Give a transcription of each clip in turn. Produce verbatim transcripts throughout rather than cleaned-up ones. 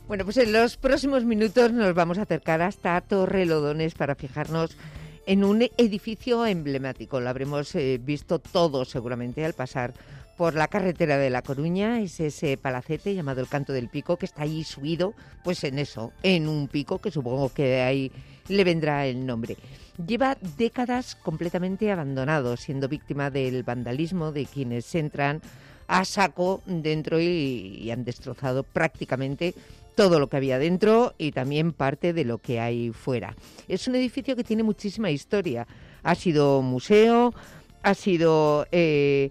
Bueno, pues en los próximos minutos nos vamos a acercar hasta Torrelodones para fijarnos en un edificio emblemático. Lo habremos eh, visto todos seguramente al pasar por la carretera de La Coruña. Es ese palacete llamado el Canto del Pico, que está ahí subido, pues en eso, en un pico, que supongo que de ahí le vendrá el nombre. Lleva décadas completamente abandonado, siendo víctima del vandalismo de quienes entran a saco dentro y, y han destrozado prácticamente todo lo que había dentro y también parte de lo que hay fuera. Es un edificio que tiene muchísima historia. Ha sido museo, ha sido eh,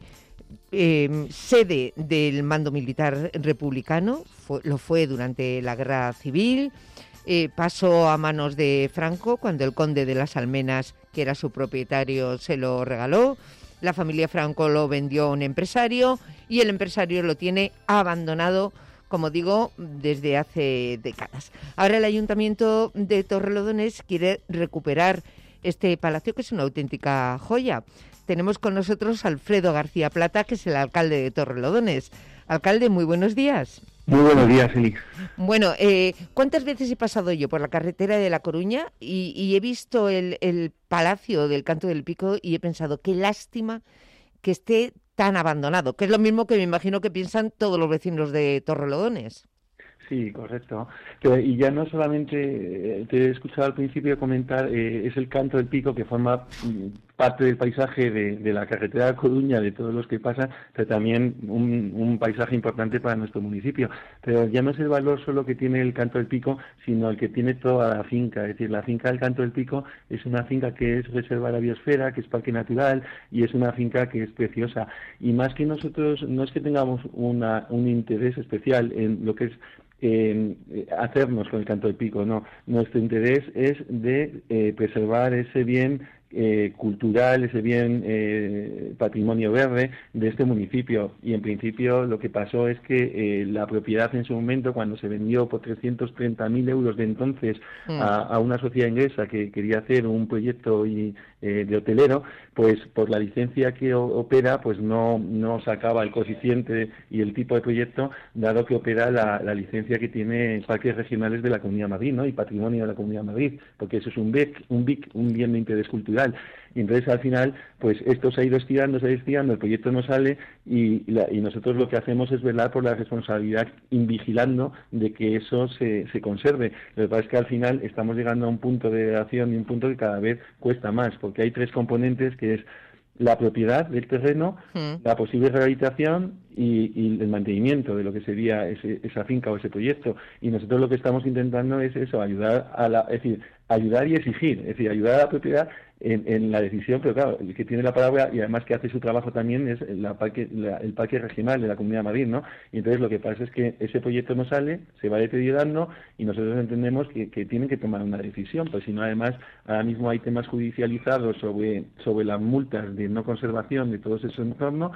eh, sede del mando militar republicano, fue, lo fue durante la Guerra Civil, eh, pasó a manos de Franco cuando el conde de las Almenas, que era su propietario, se lo regaló. La familia Franco lo vendió a un empresario y el empresario lo tiene abandonado, como digo, desde hace décadas. Ahora el Ayuntamiento de Torrelodones quiere recuperar este palacio, que es una auténtica joya. Tenemos con nosotros a Alfredo García Plata, que es el alcalde de Torrelodones. Alcalde, muy buenos días. Muy buenos días, Félix. Bueno, eh, ¿cuántas veces he pasado yo por la carretera de La Coruña y, y he visto el, el Palacio del Canto del Pico y he pensado, qué lástima que esté tan abandonado, que es lo mismo que me imagino que piensan todos los vecinos de Torrelodones? Sí, correcto. Pero, y ya no solamente, eh, te he escuchado al principio comentar, eh, es el Canto del Pico que forma mm, parte del paisaje de, de la carretera de Coruña, de todos los que pasan, pero también un, un paisaje importante para nuestro municipio. Pero ya no es el valor solo que tiene el Canto del Pico, sino el que tiene toda la finca. Es decir, la finca del Canto del Pico es una finca que es reserva de la biosfera, que es parque natural y es una finca que es preciosa. Y más que nosotros, no es que tengamos una, un interés especial en lo que es Eh, hacernos con el Canto del Pico, no. Nuestro interés es de eh, preservar ese bien eh, cultural, ese bien eh, patrimonio verde de este municipio. Y en principio lo que pasó es que eh, la propiedad en su momento, cuando se vendió por trescientos treinta mil euros de entonces mm. a, a una sociedad inglesa que quería hacer un proyecto y, eh, de hotelero, pues por la licencia que opera, pues no, no sacaba el coeficiente y el tipo de proyecto, dado que opera la, la licencia que tiene parques regionales de la Comunidad de Madrid, ¿no? Y patrimonio de la Comunidad de Madrid, porque eso es un B I C, un B I C, un bien de interés cultural. Y entonces al final, pues esto se ha ido estirando, se ha ido estirando, el proyecto no sale y, la, y nosotros lo que hacemos es velar por la responsabilidad vigilando de que eso se, se conserve. Lo que pasa es que al final estamos llegando a un punto de acción y un punto que cada vez cuesta más, porque hay tres componentes, que es la propiedad del terreno, mm. la posible rehabilitación y, y el mantenimiento de lo que sería ese, esa finca o ese proyecto. Y nosotros lo que estamos intentando es eso, ayudar a la, es decir, ayudar y exigir, es decir, ayudar a la propiedad en, en la decisión, pero claro, el que tiene la palabra y además que hace su trabajo también es la parque, la, el parque regional de la Comunidad de Madrid, ¿no? Y entonces lo que pasa es que ese proyecto no sale, se va deteriorando y nosotros entendemos que, que tienen que tomar una decisión, pues si no, además ahora mismo hay temas judicializados sobre, sobre las multas de no conservación de todo ese entorno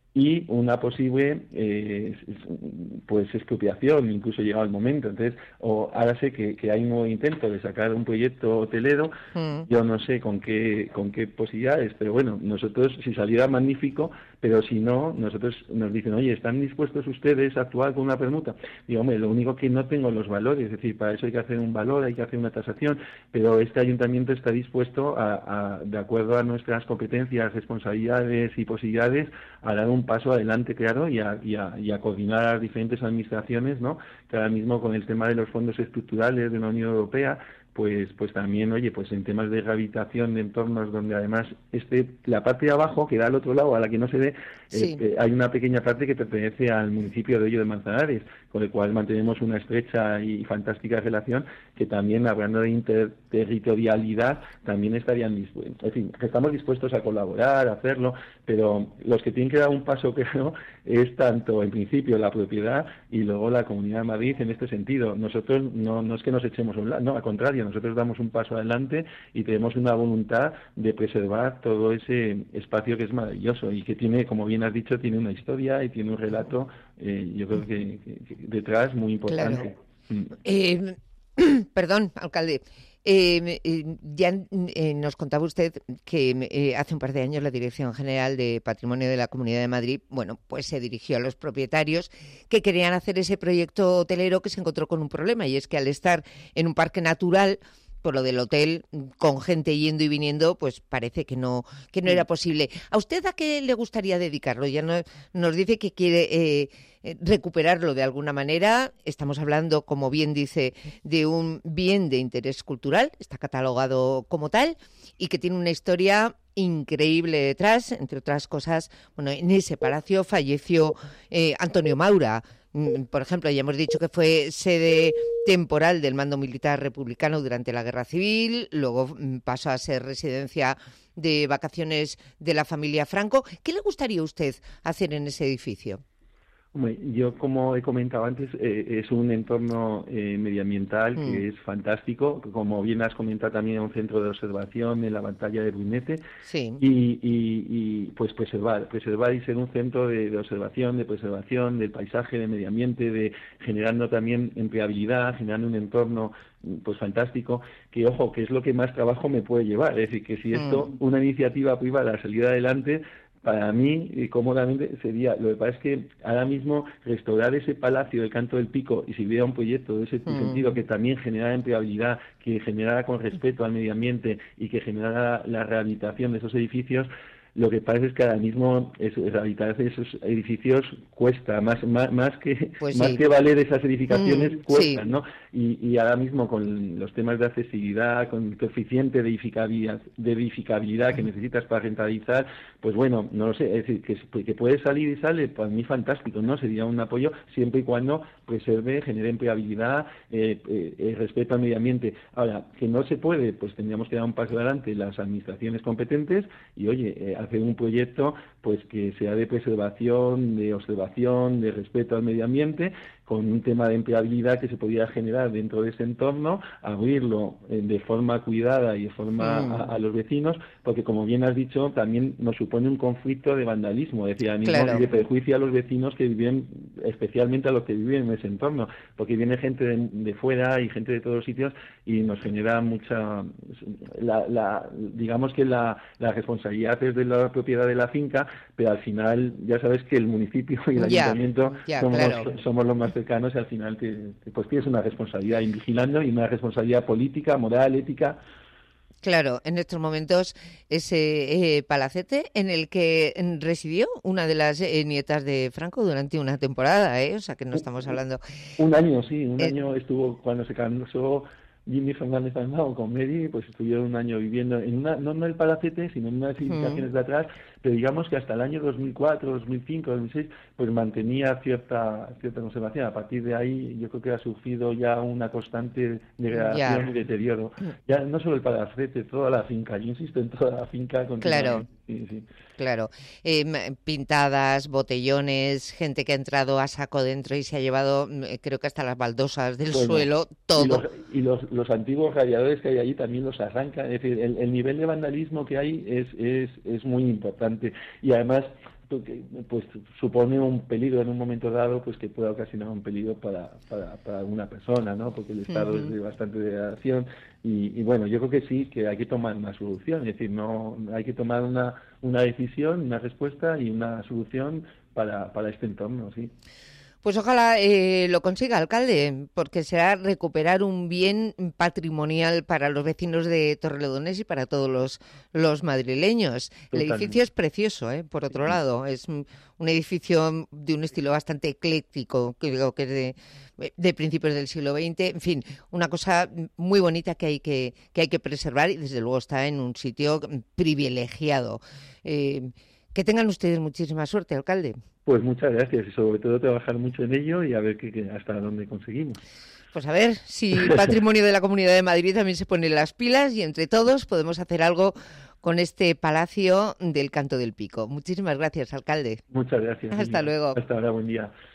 y una posible eh, pues expropiación, incluso llegado el momento. Entonces, o ahora sé que, que hay un nuevo intento de sacar un proyecto hotelero, mm. yo no sé con qué con qué posibilidades, pero bueno, nosotros si saliera magnífico, pero si no, nosotros nos dicen, oye, ¿están dispuestos ustedes a actuar con una permuta? Digo, hombre, lo único que no tengo los valores, es decir, para eso hay que hacer un valor, hay que hacer una tasación, pero este ayuntamiento está dispuesto a, a de acuerdo a nuestras competencias, responsabilidades y posibilidades, a dar un paso adelante, claro, y a, y a, y a coordinar a las diferentes administraciones, ¿no? Que ahora mismo con el tema de los fondos estructurales de la Unión Europea, pues pues también, oye, pues en temas de rehabilitación de entornos donde además este la parte de abajo, que da al otro lado, a la que no se ve, sí. eh, hay una pequeña parte que pertenece al municipio de Hoyo de Manzanares, con el cual mantenemos una estrecha y fantástica relación, que también, hablando de interterritorialidad, también estarían dispuestos, en fin, que estamos dispuestos a colaborar, a hacerlo, pero los que tienen que dar un paso, creo, es tanto, en principio, la propiedad y luego la Comunidad de Madrid en este sentido. Nosotros no, no es que nos echemos a un lado, no, al contrario, nosotros damos un paso adelante y tenemos una voluntad de preservar todo ese espacio que es maravilloso y que tiene, como bien has dicho, tiene una historia y tiene un relato, eh, yo creo que, que, que detrás muy importante. Claro. Mm. Eh, perdón, alcalde. Eh, eh, ya eh, nos contaba usted que eh, hace un par de años la Dirección General de Patrimonio de la Comunidad de Madrid, bueno, pues se dirigió a los propietarios que querían hacer ese proyecto hotelero, que se encontró con un problema, y es que al estar en un parque natural, por lo del hotel, con gente yendo y viniendo, pues parece que no que no era posible. ¿A usted a qué le gustaría dedicarlo? Ya no, nos dice que quiere eh, recuperarlo de alguna manera. Estamos hablando, como bien dice, de un bien de interés cultural, está catalogado como tal, y que tiene una historia increíble detrás. Entre otras cosas, bueno, en ese palacio falleció eh, Antonio Maura. Por ejemplo, ya hemos dicho que fue sede temporal del mando militar republicano durante la Guerra Civil, luego pasó a ser residencia de vacaciones de la familia Franco. ¿Qué le gustaría a usted hacer en ese edificio? Hombre, yo, como he comentado antes, eh, es un entorno eh, medioambiental Mm. que es fantástico. Como bien has comentado, también un centro de observación en la batalla de Brunete. Sí. Y, y, y pues preservar, preservar y ser un centro de, de observación, de preservación del paisaje, del medio ambiente, de generando también empleabilidad, generando un entorno pues fantástico, que ojo, que es lo que más trabajo me puede llevar. Es decir, que si esto, Mm. una iniciativa privada saliera adelante, para mí, y cómodamente, sería. Lo que pasa es que ahora mismo restaurar ese palacio del Canto del Pico, y si hubiera un proyecto de ese Mm. sentido que también generara empleabilidad, que generara con respeto al medio ambiente y que generara la rehabilitación de esos edificios, lo que pasa es que ahora mismo es, rehabilitar esos edificios cuesta, más más, más que Pues más sí. que valer esas edificaciones, Mm, cuestan, sí. ¿no? Y, y ahora mismo con los temas de accesibilidad, con el coeficiente de edificabilidad, de edificabilidad que necesitas para rentabilizar, pues bueno, no lo sé, es decir, que, que puede salir y sale, para mí fantástico, ¿no? Sería un apoyo siempre y cuando preserve, genere empleabilidad, eh, eh, eh, respeto al medio ambiente. Ahora, que no se puede, pues tendríamos que dar un paso adelante las administraciones competentes y, oye, eh, hacer un proyecto pues que sea de preservación, de observación, de respeto al medio ambiente, con un tema de empleabilidad que se podía generar dentro de ese entorno, abrirlo eh, de forma cuidada y de forma Mm. a, a los vecinos, porque, como bien has dicho, también nos supone un conflicto de vandalismo, es decir, a mismo Claro. de perjuicio a los vecinos que viven, especialmente a los que viven en ese entorno, porque viene gente de, de fuera y gente de todos los sitios y nos genera mucha, la, la, digamos que la, la responsabilidad es de la propiedad de la finca, pero al final ya sabes que el municipio y el Ya, ayuntamiento ya, somos, claro. somos los más cercanos, y al final te, te- pues tienes una responsabilidad en vigilando y una responsabilidad política, moral, ética. Claro, en estos momentos ese eh, palacete en el que mm, residió una de las eh, nietas de Franco durante una temporada, ¿eh? O sea que no estamos hablando. Un año, sí, un Eh, año estuvo cuando se casó Jimmy Fernández Arnau con Mary, pues estuvieron un año viviendo en una, no en el palacete, sino en unas mm, edificaciones de atrás, pero digamos que hasta el año dos mil cuatro, dos mil cinco, dos mil seis, pues mantenía cierta cierta conservación. A partir de ahí yo creo que ha sufrido ya una constante degradación ya, y deterioro. Ya no solo el palacete, toda la finca, yo insisto en toda la finca claro. continuamente. Sí, sí. Claro, eh, m- pintadas, botellones, gente que ha entrado a saco dentro y se ha llevado, mm, eh, creo que hasta las baldosas del Bueno, suelo, y los, todo. y los, los antiguos radiadores que hay allí también los arrancan. Es decir, el, el nivel de vandalismo que hay es, es, es muy importante. Y además, pues supone un peligro en un momento dado, pues que pueda ocasionar un peligro para, para, para alguna persona, ¿no? Porque el estado es Ujú. de bastante degradación. Y, y bueno, yo creo que sí, que hay que tomar una solución. Es decir, no hay que tomar una, una decisión, una respuesta y una solución para, para este entorno, sí. Pues ojalá eh, lo consiga, alcalde, porque será recuperar un bien patrimonial para los vecinos de Torrelodones y para todos los, los madrileños. El edificio Totalmente. es precioso, ¿eh? Por otro Sí. lado, es un un edificio de un estilo bastante ecléctico, creo que es de, de principios del siglo veinte. En fin, una cosa muy bonita que hay que, que hay que preservar y desde luego está en un sitio privilegiado. Eh, que tengan ustedes muchísima suerte, alcalde. Pues muchas gracias y sobre todo trabajar mucho en ello y a ver qué, qué- hasta dónde conseguimos. Pues a ver si Patrimonio de la Comunidad de Madrid también se pone las pilas y entre todos podemos hacer algo con este Palacio del Canto del Pico. Muchísimas gracias, alcalde. Muchas gracias. Hasta Lidia. luego. Hasta ahora, buen día.